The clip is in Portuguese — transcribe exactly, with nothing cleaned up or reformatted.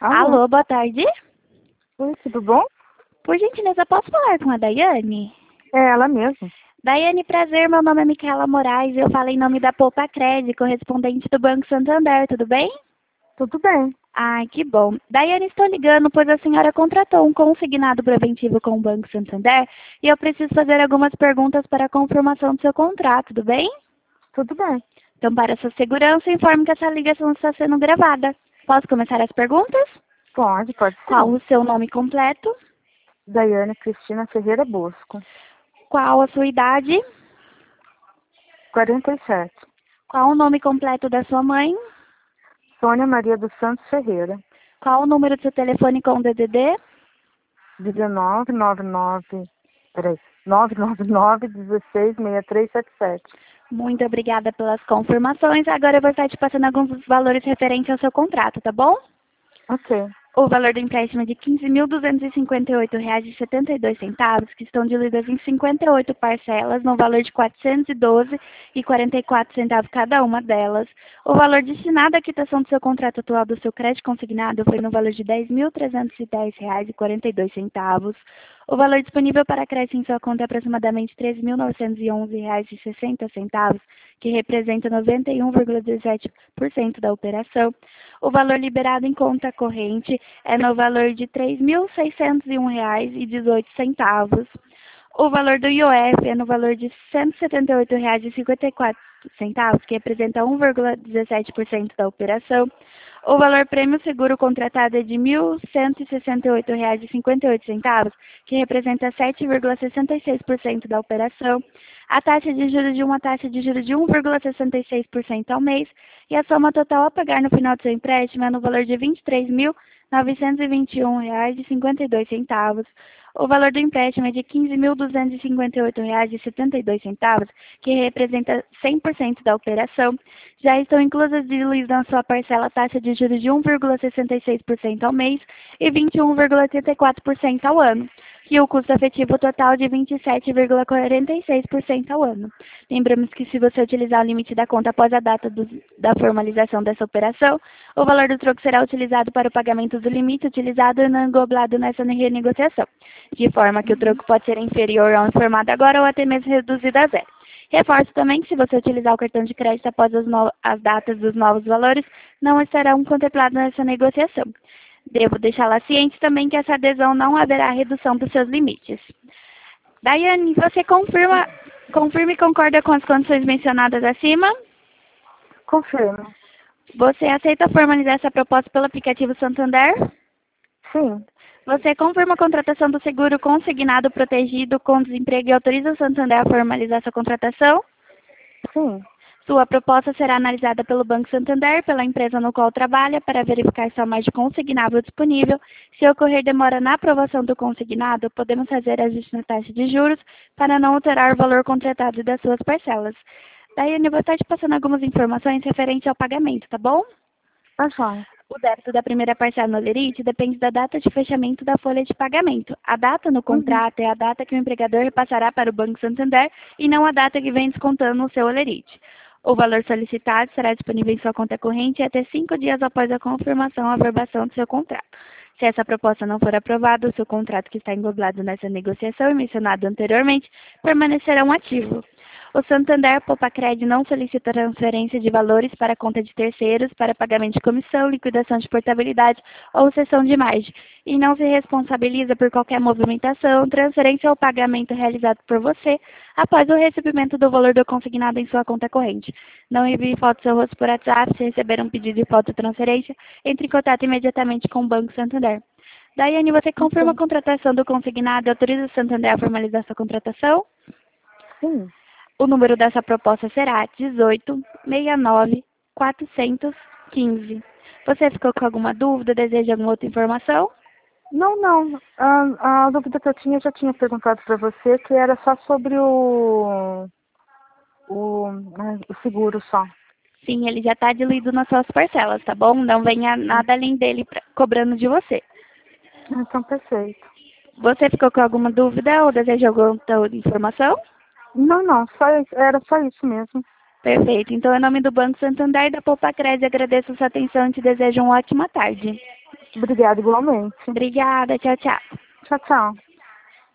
Alô? Alô, boa tarde. Oi, tudo bom? Por gentileza, posso falar com a Daiane? É ela mesmo. Daiane, prazer, meu nome é Micaela Moraes, eu falo em nome da Poupa Cred, correspondente do Banco Santander, tudo bem? Tudo bem. Ai, que bom. Daiane, estou ligando pois a senhora contratou um consignado preventivo com o Banco Santander e eu preciso fazer algumas perguntas para a confirmação do seu contrato, tudo bem? Tudo bem. Então, para sua segurança, informe que essa ligação está sendo gravada. Posso começar as perguntas? Pode, pode Qual sim. o seu nome completo? Daiane Cristina Ferreira Bosco. Qual a sua idade? quarenta e sete. Qual o nome completo da sua mãe? Sônia Maria dos Santos Ferreira. Qual o número do seu telefone com D D D? dezenove, noventa e nove. Peraí. nove nove nove, dezesseis, sessenta e três setenta e sete. Muito obrigada pelas confirmações. Agora eu vou estar te passando alguns valores referentes ao seu contrato, tá bom? Ok. O valor do empréstimo é de quinze mil duzentos e cinquenta e oito reais e setenta e dois centavos, que estão divididas em cinquenta e oito parcelas, no valor de quatrocentos e doze reais e quarenta e quatro centavos cada uma delas. O valor destinado à quitação do seu contrato atual do seu crédito consignado foi no valor de dez mil trezentos e dez reais e quarenta e dois centavos. O valor disponível para crédito em sua conta é aproximadamente treze mil novecentos e onze reais e sessenta centavos, que representa noventa e um vírgula dezessete por cento da operação. O valor liberado em conta corrente é no valor de três mil seiscentos e um reais e dezoito centavos. O valor do I O F é no valor de cento e setenta e oito reais e cinquenta e quatro centavos, que representa um vírgula dezessete por cento da operação. O valor prêmio seguro contratado é de mil cento e sessenta e oito reais e cinquenta e oito centavos, que representa sete vírgula sessenta e seis por cento da operação. A taxa de juros de uma taxa de juros de um vírgula sessenta e seis por cento ao mês e a soma total a pagar no final do seu empréstimo é no valor de vinte e três mil novecentos e vinte e um reais e cinquenta e dois centavos. O valor do empréstimo é de quinze mil duzentos e cinquenta e oito reais e setenta e dois centavos, que representa cem por cento da operação. Já estão inclusas diluídas na sua parcela a taxa de juros de um vírgula sessenta e seis por cento ao mês e vinte e um vírgula oitenta e quatro por cento ao ano, e o custo efetivo total de vinte e sete vírgula quarenta e seis por cento ao ano. Lembramos que se você utilizar o limite da conta após a data do, da formalização dessa operação, o valor do troco será utilizado para o pagamento do limite utilizado e não englobado nessa renegociação, de forma que o troco pode ser inferior ao informado agora ou até mesmo reduzido a zero. Reforço também que se você utilizar o cartão de crédito após as, no as datas dos novos valores, não estarão contemplados nessa negociação. Devo deixá-la ciente também que essa adesão não haverá redução dos seus limites. Daiane, você confirma, confirma e concorda com as condições mencionadas acima? Confirmo. Você aceita formalizar essa proposta pelo aplicativo Santander? Sim. Você confirma a contratação do seguro consignado protegido com desemprego e autoriza o Santander a formalizar essa contratação? Sim. Sua proposta será analisada pelo Banco Santander, pela empresa no qual trabalha, para verificar se há mais de consignável disponível. Se ocorrer demora na aprovação do consignado, podemos fazer ajuste na taxa de juros para não alterar o valor contratado das suas parcelas. Daiane, eu vou estar te passando algumas informações referentes ao pagamento, tá bom? Tá joia. O débito da primeira parcela no Olerite depende da data de fechamento da folha de pagamento. A data no contrato Uhum. é a data que o empregador repassará para o Banco Santander e não a data que vem descontando no seu Olerite. O valor solicitado será disponível em sua conta corrente até cinco dias após a confirmação ou aprovação do seu contrato. Se essa proposta não for aprovada, o seu contrato que está englobado nessa negociação e mencionado anteriormente permanecerá um ativo. O Santander Poupa-Cred não solicita transferência de valores para a conta de terceiros para pagamento de comissão, liquidação de portabilidade ou cessão de margem e não se responsabiliza por qualquer movimentação, transferência ou pagamento realizado por você após o recebimento do valor do consignado em sua conta corrente. Não envie foto do seu rosto por WhatsApp. Se receber um pedido de foto de transferência, entre em contato imediatamente com o Banco Santander. Daiane, você confirma a Ok. contratação do consignado e autoriza o Santander a formalizar sua contratação? Sim. O número dessa proposta será dezoito, sessenta e nove, quatrocentos e quinze. Você ficou com alguma dúvida? Deseja alguma outra informação? Não, não. A, a dúvida que eu tinha, eu já tinha perguntado para você, que era só sobre o, o, ah, o seguro só. Sim, ele já está diluído nas suas parcelas, tá bom? Não venha nada além dele pra, cobrando de você. Então, perfeito. Você ficou com alguma dúvida ou deseja alguma outra informação? Não, não. Só, era só isso mesmo. Perfeito. Então, em nome do Banco Santander e da Poupa Cred, agradeço a sua atenção e te desejo uma ótima tarde. Obrigada igualmente. Obrigada, tchau, tchau. Tchau, tchau.